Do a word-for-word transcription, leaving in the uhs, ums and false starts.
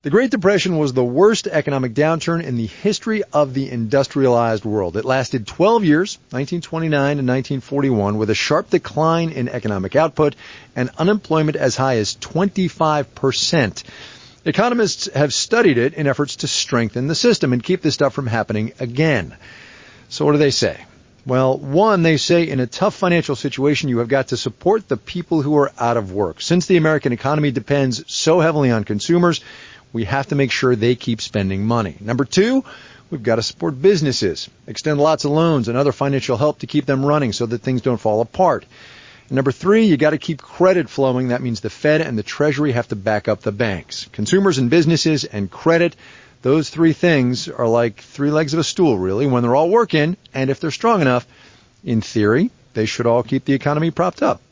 The Great Depression was the worst economic downturn in the history of the industrialized world. It lasted twelve years, nineteen twenty-nine to nineteen forty-one, with a sharp decline in economic output and unemployment as high as twenty-five percent. Economists have studied it in efforts to strengthen the system and keep this stuff from happening again. So what do they say? Well, one, they say in a tough financial situation, you have got to support the people who are out of work. Since the American economy depends so heavily on consumers, we have to make sure they keep spending money. Number two, we've got to support businesses, extend lots of loans and other financial help to keep them running so that things don't fall apart. And number three, you got to keep credit flowing. That means the Fed and the Treasury have to back up the banks. Consumers and businesses and credit, those three things are like three legs of a stool, really, when they're all working. And if they're strong enough, in theory, they should all keep the economy propped up.